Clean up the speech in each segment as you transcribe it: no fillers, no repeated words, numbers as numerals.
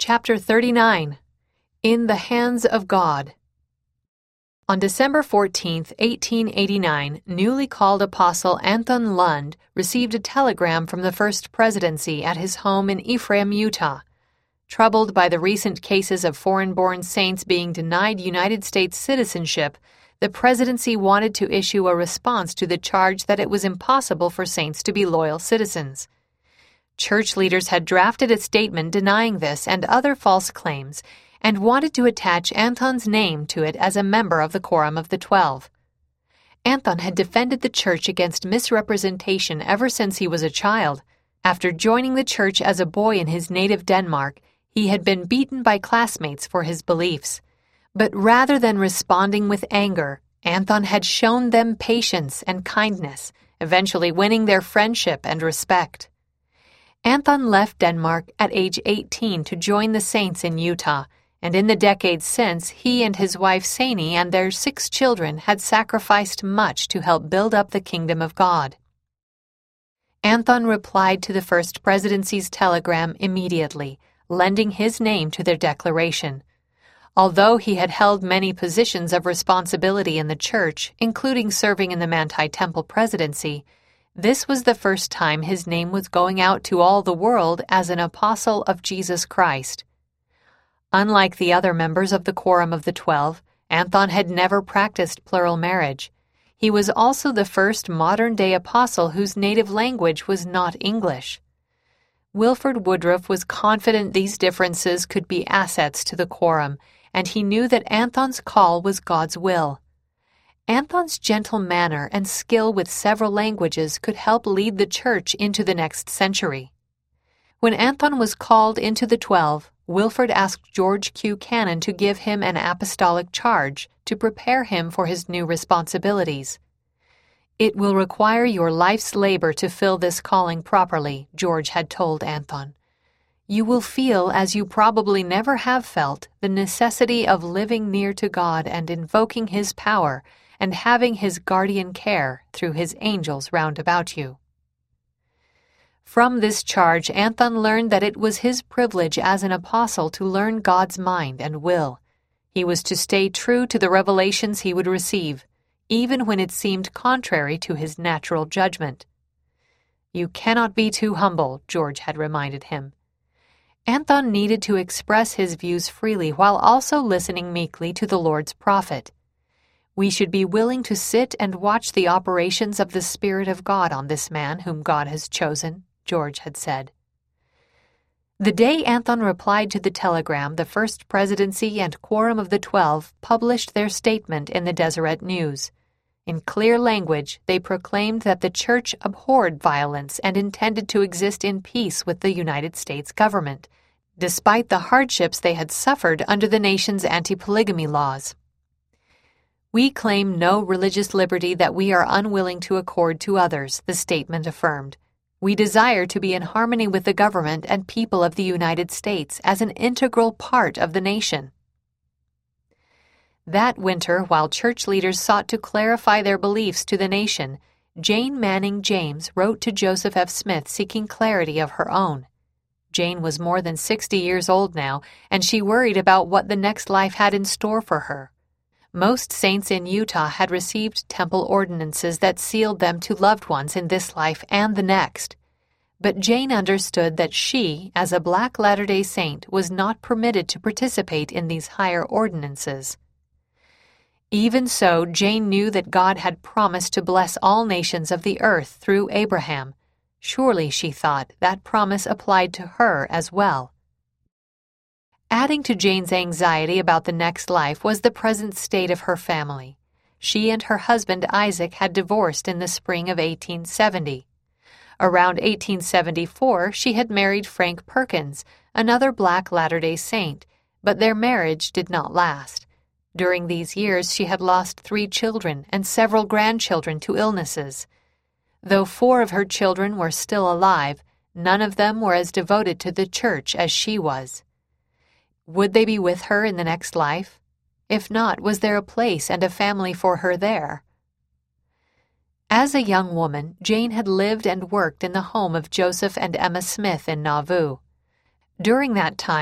Chapter 39. In the Hands of God. On December 14, 1889, newly called Apostle Anton Lund received a telegram from the First Presidency at his home in Ephraim, Utah. Troubled by the recent cases of foreign-born saints being denied United States citizenship, the Presidency wanted to issue a response to the charge that it was impossible for saints to be loyal citizens. Church leaders had drafted a statement denying this and other false claims, and wanted to attach Anton's name to it as a member of the Quorum of the 12. Anton had defended the church against misrepresentation ever since he was a child. After joining the church as a boy in his native Denmark, he had been beaten by classmates for his beliefs. But rather than responding with anger, Anton had shown them patience and kindness, eventually winning their friendship and respect. Anton left Denmark at age 18 to join the saints in Utah, and in the decades since, he and his wife Sani and their 6 children had sacrificed much to help build up the kingdom of God. Anton replied to the First Presidency's telegram immediately, lending his name to their declaration. Although he had held many positions of responsibility in the church, including serving in the Manti Temple presidency, this was the first time his name was going out to all the world as an apostle of Jesus Christ. Unlike the other members of the Quorum of the 12, Anton had never practiced plural marriage. He was also the first modern-day apostle whose native language was not English. Wilford Woodruff was confident these differences could be assets to the Quorum, and he knew that Anton's call was God's will. Anton's gentle manner and skill with several languages could help lead the church into the next century. When Anton was called into the 12, Wilford asked George Q. Cannon to give him an apostolic charge to prepare him for his new responsibilities. "It will require your life's labor to fill this calling properly," George had told Anton. "You will feel, as you probably never have felt, the necessity of living near to God and invoking His power, and having His guardian care through His angels round about you." From this charge, Anton learned that it was his privilege as an apostle to learn God's mind and will. He was to stay true to the revelations he would receive, even when it seemed contrary to his natural judgment. "You cannot be too humble," George had reminded him. Anton needed to express his views freely while also listening meekly to the Lord's prophet. "We should be willing to sit and watch the operations of the Spirit of God on this man whom God has chosen," George had said. The day Anton replied to the telegram, the First Presidency and Quorum of the 12 published their statement in the Deseret News. In clear language, they proclaimed that the Church abhorred violence and intended to exist in peace with the United States government, despite the hardships they had suffered under the nation's anti-polygamy laws. "We claim no religious liberty that we are unwilling to accord to others," the statement affirmed. "We desire to be in harmony with the government and people of the United States as an integral part of the nation." That winter, while church leaders sought to clarify their beliefs to the nation, Jane Manning James wrote to Joseph F. Smith seeking clarity of her own. Jane was more than 60 years old now, and she worried about what the next life had in store for her. Most saints in Utah had received temple ordinances that sealed them to loved ones in this life and the next. But Jane understood that she, as a Black Latter-day Saint, was not permitted to participate in these higher ordinances. Even so, Jane knew that God had promised to bless all nations of the earth through Abraham. Surely, she thought, that promise applied to her as well. Adding to Jane's anxiety about the next life was the present state of her family. She and her husband Isaac had divorced in the spring of 1870. Around 1874, she had married Frank Perkins, another Black Latter-day Saint, but their marriage did not last. During these years, she had lost 3 children and several grandchildren to illnesses. Though 4 of her children were still alive, none of them were as devoted to the church as she was. Would they be with her in the next life? If not, was there a place and a family for her there? As a young woman, Jane had lived and worked in the home of Joseph and Emma Smith in Nauvoo. During that time,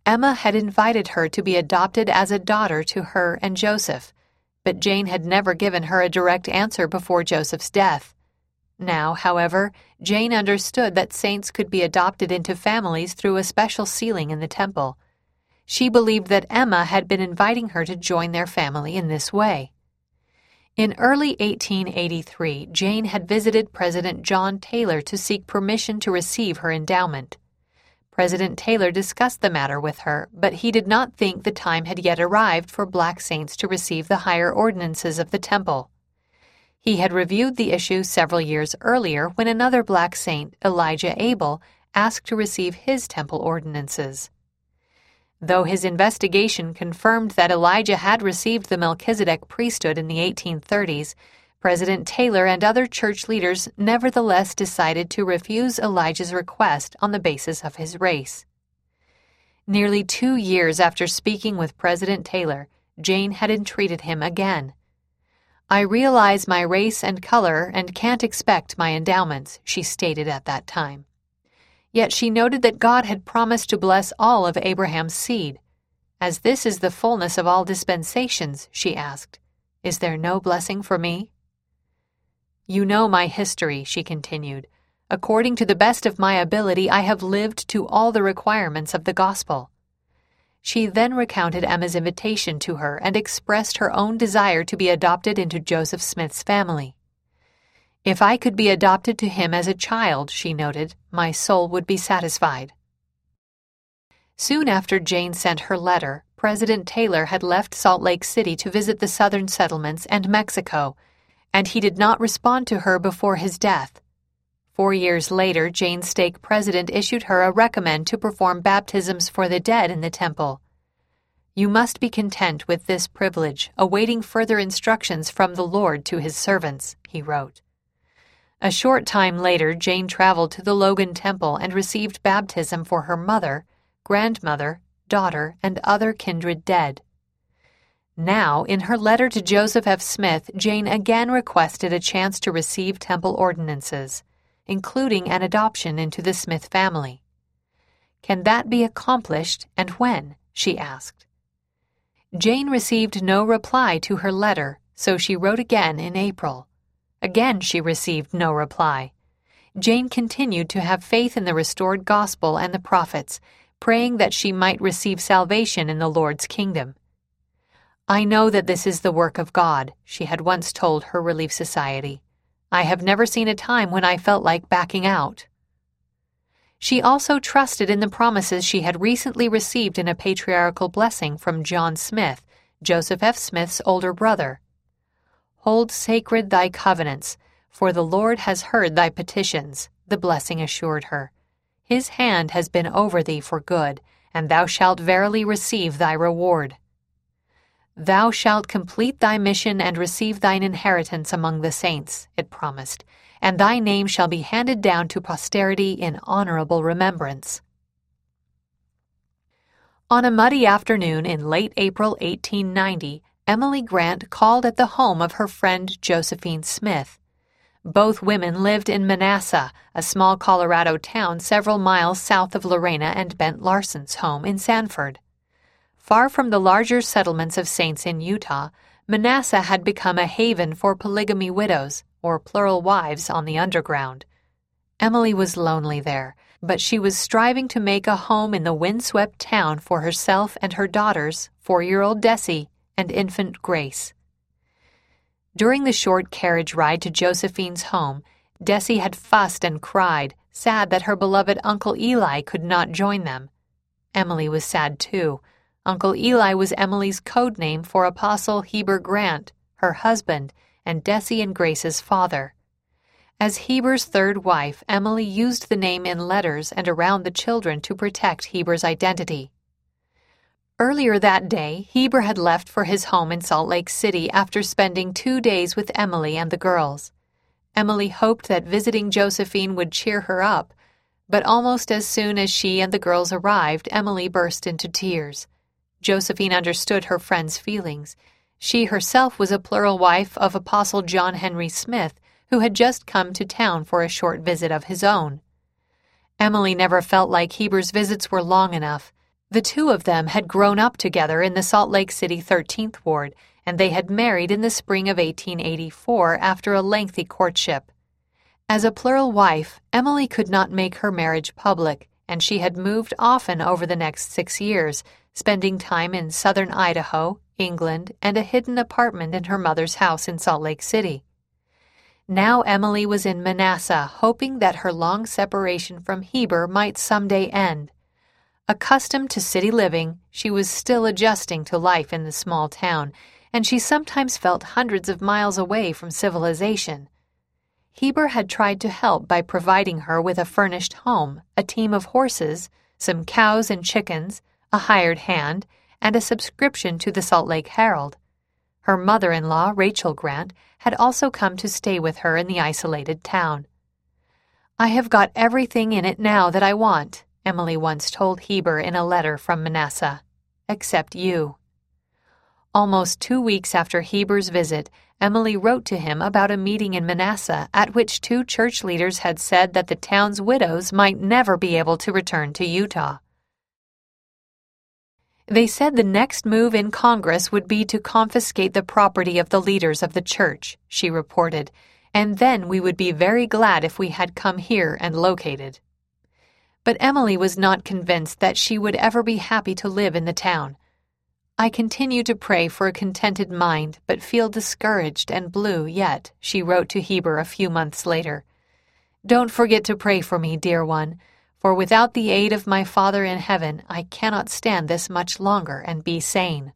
Emma had invited her to be adopted as a daughter to her and Joseph, but Jane had never given her a direct answer before Joseph's death. Now, however, Jane understood that saints could be adopted into families through a special sealing in the temple. She believed that Emma had been inviting her to join their family in this way. In early 1883, Jane had visited President John Taylor to seek permission to receive her endowment. President Taylor discussed the matter with her, but he did not think the time had yet arrived for black saints to receive the higher ordinances of the temple. He had reviewed the issue several years earlier when another black saint, Elijah Abel, asked to receive his temple ordinances. Though his investigation confirmed that Elijah had received the Melchizedek priesthood in the 1830s, President Taylor and other church leaders nevertheless decided to refuse Elijah's request on the basis of his race. Nearly 2 years after speaking with President Taylor, Jane had entreated him again. "I realize my race and color and can't expect my endowments," she stated at that time. Yet she noted that God had promised to bless all of Abraham's seed. "As this is the fullness of all dispensations," she asked, "is there no blessing for me?" "You know my history," she continued. "According to the best of my ability, I have lived to all the requirements of the gospel." She then recounted Emma's invitation to her and expressed her own desire to be adopted into Joseph Smith's family. "If I could be adopted to him as a child," she noted, "my soul would be satisfied." Soon after Jane sent her letter, President Taylor had left Salt Lake City to visit the southern settlements and Mexico, and he did not respond to her before his death. 4 years later, Jane's stake president issued her a recommend to perform baptisms for the dead in the temple. "You must be content with this privilege, awaiting further instructions from the Lord to his servants," he wrote. A short time later, Jane traveled to the Logan Temple and received baptism for her mother, grandmother, daughter, and other kindred dead. Now, in her letter to Joseph F. Smith, Jane again requested a chance to receive temple ordinances, including an adoption into the Smith family. "Can that be accomplished, and when?" she asked. Jane received no reply to her letter, so she wrote again in April. Again she received no reply. Jane continued to have faith in the restored gospel and the prophets, praying that she might receive salvation in the Lord's kingdom. "I know that this is the work of God," she had once told her Relief Society. "I have never seen a time when I felt like backing out." She also trusted in the promises she had recently received in a patriarchal blessing from John Smith, Joseph F. Smith's older brother. "Hold sacred thy covenants, for the Lord has heard thy petitions," the blessing assured her. "His hand has been over thee for good, and thou shalt verily receive thy reward. Thou shalt complete thy mission and receive thine inheritance among the saints," it promised, "and thy name shall be handed down to posterity in honorable remembrance." On a muddy afternoon in late April 1890, Emily Grant called at the home of her friend Josephine Smith. Both women lived in Manassas, a small Colorado town several miles south of Lorena and Bent Larson's home in Sanford. Far from the larger settlements of saints in Utah, Manassas had become a haven for polygamy widows, or plural wives, on the underground. Emily was lonely there, but she was striving to make a home in the windswept town for herself and her daughters, 4-year-old Desi and infant Grace. During the short carriage ride to Josephine's home, Desi had fussed and cried, sad that her beloved Uncle Eli could not join them. Emily was sad too. Uncle Eli was Emily's code name for Apostle Heber Grant, her husband, and Desi and Grace's father. As Heber's third wife, Emily used the name in letters and around the children to protect Heber's identity. Earlier that day, Heber had left for his home in Salt Lake City after spending 2 days with Emily and the girls. Emily hoped that visiting Josephine would cheer her up, but almost as soon as she and the girls arrived, Emily burst into tears. Josephine understood her friend's feelings. She herself was a plural wife of Apostle John Henry Smith, who had just come to town for a short visit of his own. Emily never felt like Heber's visits were long enough. The two of them had grown up together in the Salt Lake City 13th Ward, and they had married in the spring of 1884 after a lengthy courtship. As a plural wife, Emily could not make her marriage public, and she had moved often over the next 6 years, spending time in southern Idaho, England, and a hidden apartment in her mother's house in Salt Lake City. Now Emily was in Manassas, hoping that her long separation from Heber might someday end. Accustomed to city living, she was still adjusting to life in the small town, and she sometimes felt hundreds of miles away from civilization. Heber had tried to help by providing her with a furnished home, a team of horses, some cows and chickens, a hired hand, and a subscription to the Salt Lake Herald. Her mother-in-law, Rachel Grant, had also come to stay with her in the isolated town. "I have got everything in it now that I want," Emily once told Heber in a letter from Manassas, "except you." Almost 2 weeks after Heber's visit, Emily wrote to him about a meeting in Manassas at which 2 church leaders had said that the town's widows might never be able to return to Utah. They said the next move in Congress would be to confiscate the property of the leaders of the church, she reported, and then we would be very glad if we had come here and located. But Emily was not convinced that she would ever be happy to live in the town. "I continue to pray for a contented mind, but feel discouraged and blue yet," she wrote to Heber a few months later. "Don't forget to pray for me, dear one, for without the aid of my Father in heaven, I cannot stand this much longer and be sane."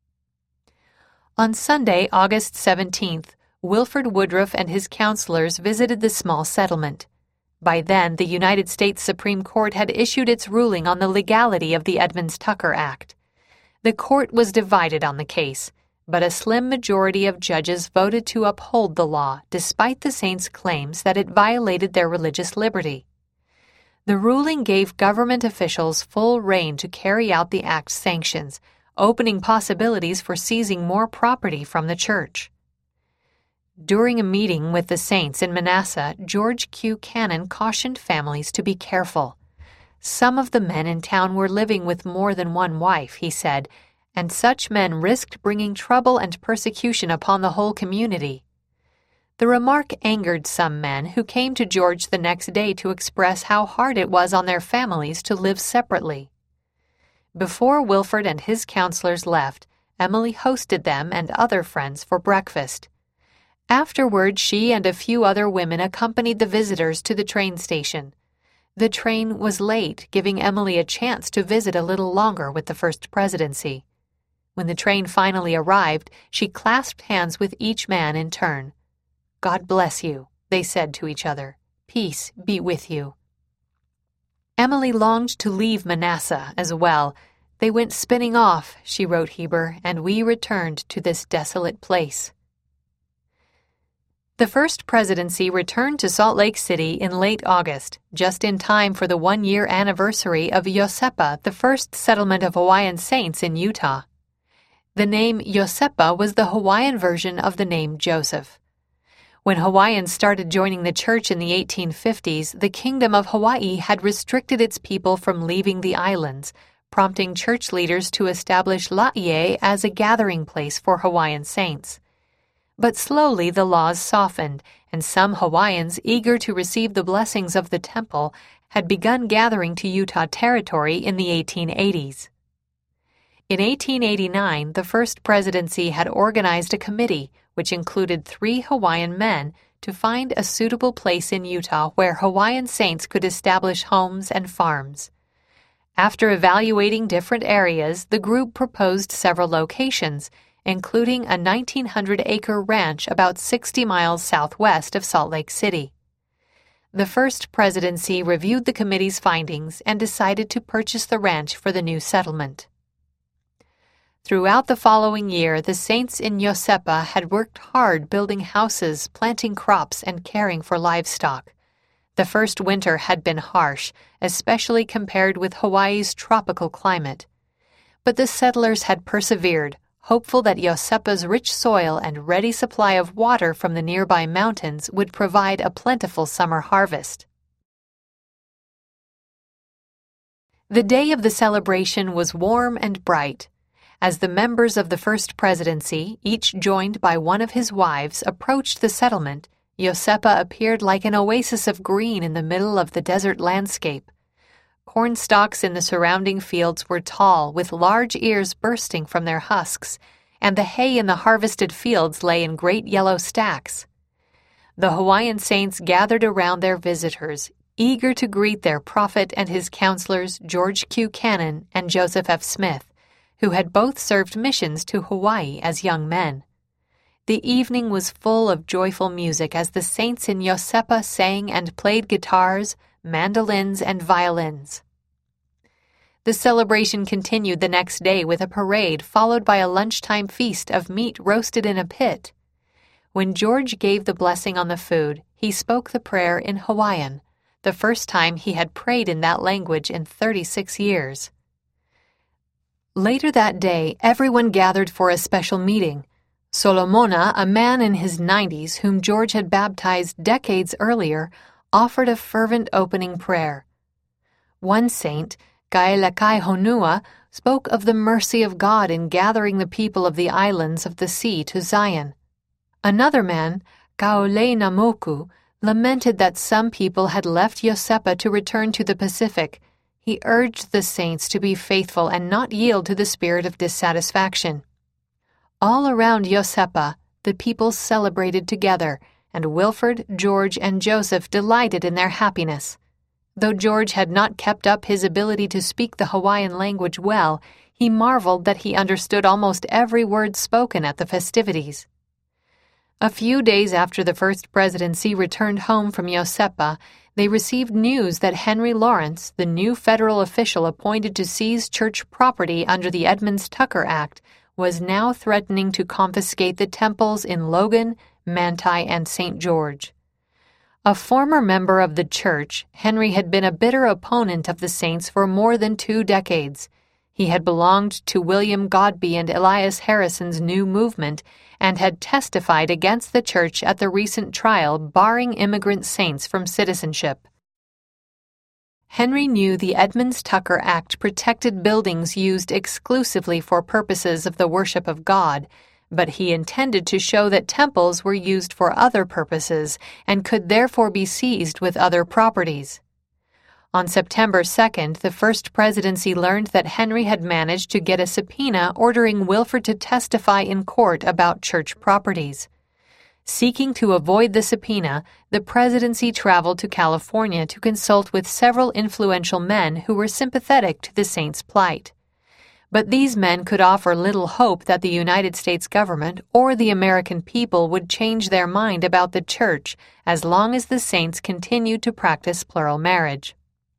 On Sunday, August 17th, Wilford Woodruff and his counselors visited the small settlement. By then, the United States Supreme Court had issued its ruling on the legality of the Edmunds-Tucker Act. The court was divided on the case, but a slim majority of judges voted to uphold the law despite the saints' claims that it violated their religious liberty. The ruling gave government officials full rein to carry out the act's sanctions, opening possibilities for seizing more property from the church. During a meeting with the saints in Manassas, George Q. Cannon cautioned families to be careful. Some of the men in town were living with more than one wife, he said, and such men risked bringing trouble and persecution upon the whole community. The remark angered some men who came to George the next day to express how hard it was on their families to live separately. Before Wilford and his counselors left, Emily hosted them and other friends for breakfast. Afterward, she and a few other women accompanied the visitors to the train station. The train was late, giving Emily a chance to visit a little longer with the First Presidency. When the train finally arrived, she clasped hands with each man in turn. "God bless you," they said to each other. "Peace be with you." Emily longed to leave Manassas as well. "They went spinning off," she wrote Heber, "and we returned to this desolate place." The First Presidency returned to Salt Lake City in late August, just in time for the 1-year anniversary of Yosepa, the first settlement of Hawaiian saints in Utah. The name Yosepa was the Hawaiian version of the name Joseph. When Hawaiians started joining the church in the 1850s, the Kingdom of Hawaii had restricted its people from leaving the islands, prompting church leaders to establish Laie as a gathering place for Hawaiian saints. But slowly the laws softened, and some Hawaiians eager to receive the blessings of the temple had begun gathering to Utah Territory in the 1880s. In 1889, the First Presidency had organized a committee, which included 3 Hawaiian men, to find a suitable place in Utah where Hawaiian saints could establish homes and farms. After evaluating different areas, the group proposed several locations, including a 1,900-acre ranch about 60 miles southwest of Salt Lake City. The First Presidency reviewed the committee's findings and decided to purchase the ranch for the new settlement. Throughout the following year, the saints in Yosepa had worked hard building houses, planting crops, and caring for livestock. The first winter had been harsh, especially compared with Hawaii's tropical climate. But the settlers had persevered, hopeful that Yosepa's rich soil and ready supply of water from the nearby mountains would provide a plentiful summer harvest. The day of the celebration was warm and bright. As the members of the First Presidency, each joined by one of his wives, approached the settlement, Yosepa appeared like an oasis of green in the middle of the desert landscape. Corn stalks in the surrounding fields were tall, with large ears bursting from their husks, and the hay in the harvested fields lay in great yellow stacks. The Hawaiian saints gathered around their visitors, eager to greet their prophet and his counselors, George Q. Cannon and Joseph F. Smith, who had both served missions to Hawaii as young men. The evening was full of joyful music as the saints in Yosepa sang and played guitars, mandolins, and violins. The celebration continued the next day with a parade followed by a lunchtime feast of meat roasted in a pit. When George gave the blessing on the food, he spoke the prayer in Hawaiian, the first time he had prayed in that language in 36 years. Later that day, everyone gathered for a special meeting. Solomona, a man in his 90s whom George had baptized decades earlier, offered a fervent opening prayer. One saint, Kaelekai Honua, spoke of the mercy of God in gathering the people of the islands of the sea to Zion. Another man, Kaolei Namoku, lamented that some people had left Yosepa to return to the Pacific. He urged the saints to be faithful and not yield to the spirit of dissatisfaction. All around Yosepa, the people celebrated together, and Wilford, George, and Joseph delighted in their happiness. Though George had not kept up his ability to speak the Hawaiian language well, he marveled that he understood almost every word spoken at the festivities. A few days after the First Presidency returned home from Yosepa, they received news that Henry Lawrence, the new federal official appointed to seize church property under the Edmunds-Tucker Act, was now threatening to confiscate the temples in Logan, Manti, and St. George. A former member of the church, Henry had been a bitter opponent of the saints for more than 2 decades. He had belonged to William Godbey and Elias Harrison's new movement and had testified against the church at the recent trial barring immigrant saints from citizenship. Henry knew the Edmunds-Tucker Act protected buildings used exclusively for purposes of the worship of God, but he intended to show that temples were used for other purposes and could therefore be seized with other properties. On September 2nd, the First Presidency learned that Henry had managed to get a subpoena ordering Wilford to testify in court about church properties. Seeking to avoid the subpoena, the presidency traveled to California to consult with several influential men who were sympathetic to the saints' plight. But these men could offer little hope that the United States government or the American people would change their mind about the church as long as the saints continued to practice plural marriage.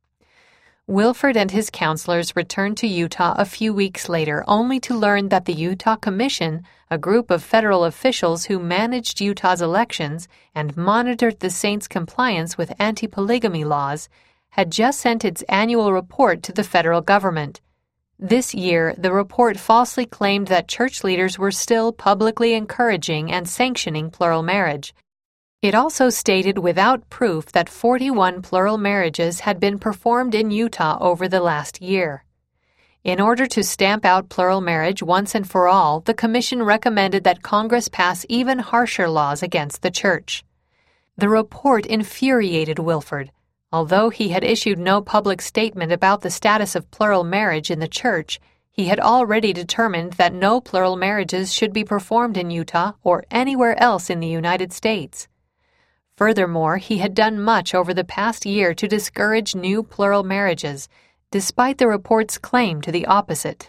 Wilford and his counselors returned to Utah a few weeks later, only to learn that the Utah Commission, a group of federal officials who managed Utah's elections and monitored the saints' compliance with anti-polygamy laws, had just sent its annual report to the federal government. This year, the report falsely claimed that church leaders were still publicly encouraging and sanctioning plural marriage. It also stated without proof that 41 plural marriages had been performed in Utah over the last year. In order to stamp out plural marriage once and for all, the Commission recommended that Congress pass even harsher laws against the church. The report infuriated Wilford. Although he had issued no public statement about the status of plural marriage in the church, he had already determined that no plural marriages should be performed in Utah or anywhere else in the United States. Furthermore, he had done much over the past year to discourage new plural marriages, despite the report's claim to the opposite.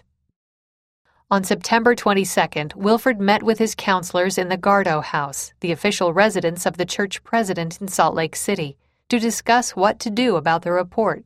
On September 22nd, Wilford met with his counselors in the Gardo House, the official residence of the church president in Salt Lake City, to discuss what to do about the report.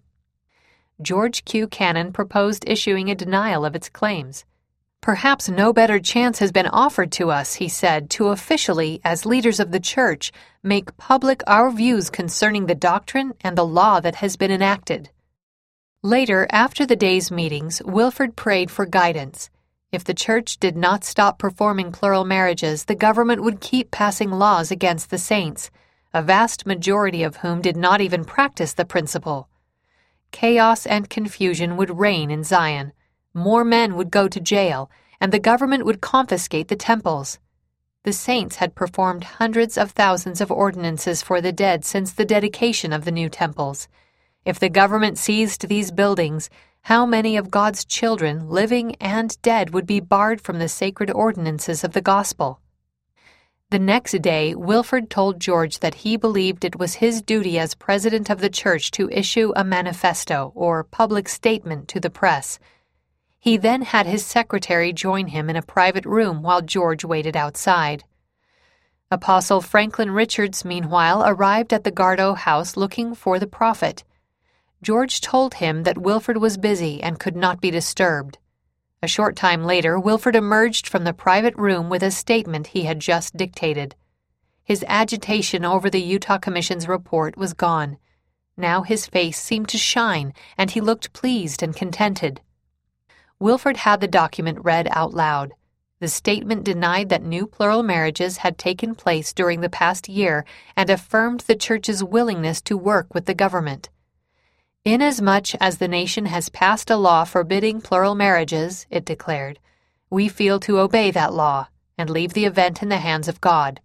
George Q. Cannon proposed issuing a denial of its claims. "Perhaps no better chance has been offered to us," he said, "to officially, as leaders of the church, make public our views concerning the doctrine and the law that has been enacted." Later, after the day's meetings, Wilford prayed for guidance. If the church did not stop performing plural marriages, the government would keep passing laws against the saints, a vast majority of whom did not even practice the principle. chaos and confusion would reign in Zion. More men would go to jail, and the government would confiscate the temples. The saints had performed hundreds of thousands of ordinances for the dead since the dedication of the new temples. If the government seized these buildings, how many of God's children, living and dead, would be barred from the sacred ordinances of the gospel? The next day, Wilford told George that he believed it was his duty as president of the church to issue a manifesto, or public statement, to the press. He then had his secretary join him in a private room while George waited outside. Apostle Franklin Richards, meanwhile, arrived at the Gardow house looking for the prophet. George told him that Wilford was busy and could not be disturbed. A short time later, Wilford emerged from the private room with a statement he had just dictated. His agitation over the Utah Commission's report was gone. Now his face seemed to shine, and he looked pleased and contented. Wilford had the document read out loud. The statement denied that new plural marriages had taken place during the past year and affirmed the church's willingness to work with the government. Inasmuch as the nation has passed a law forbidding plural marriages, it declared, we feel to obey that law and leave the event in the hands of God.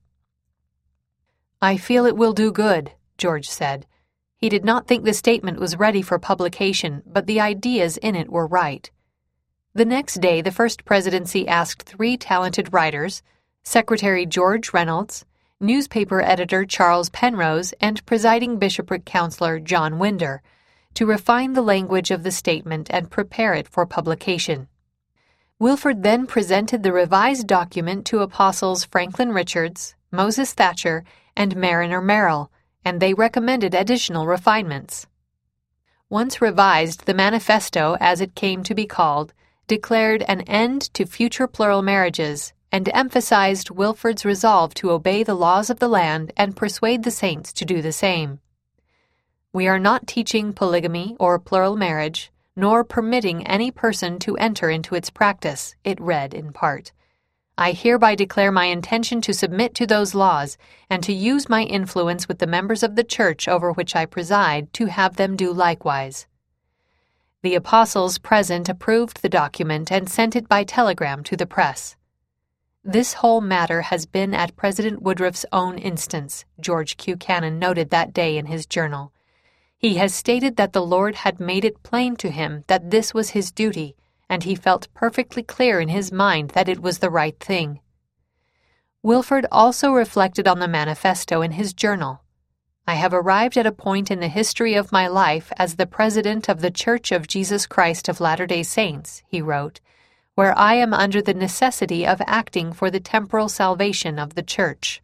I feel it will do good, George said. He did not think the statement was ready for publication, but the ideas in it were right. The next day, the First Presidency asked 3 talented writers, Secretary George Reynolds, newspaper editor Charles Penrose, and presiding bishopric counselor John Winder, to refine the language of the statement and prepare it for publication. Wilford then presented the revised document to Apostles Franklin Richards, Moses Thatcher, and Mariner Merrill, and they recommended additional refinements. Once revised, the manifesto, as it came to be called, declared an end to future plural marriages and emphasized Wilford's resolve to obey the laws of the land and persuade the saints to do the same. We are not teaching polygamy or plural marriage, nor permitting any person to enter into its practice, it read in part. I hereby declare my intention to submit to those laws and to use my influence with the members of the church over which I preside to have them do likewise. The apostles present approved the document and sent it by telegram to the press. This whole matter has been at President Woodruff's own instance, George Q. Cannon noted that day in his journal. He has stated that the Lord had made it plain to him that this was his duty, and he felt perfectly clear in his mind that it was the right thing. Wilford also reflected on the manifesto in his journal. I have arrived at a point in the history of my life as the president of the Church of Jesus Christ of Latter-day Saints, he wrote, where I am under the necessity of acting for the temporal salvation of the church.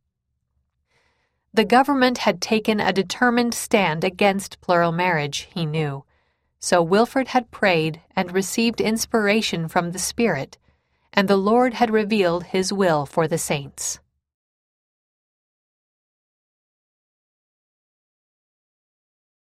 The government had taken a determined stand against plural marriage, he knew. So Wilford had prayed and received inspiration from the Spirit, and the Lord had revealed His will for the saints.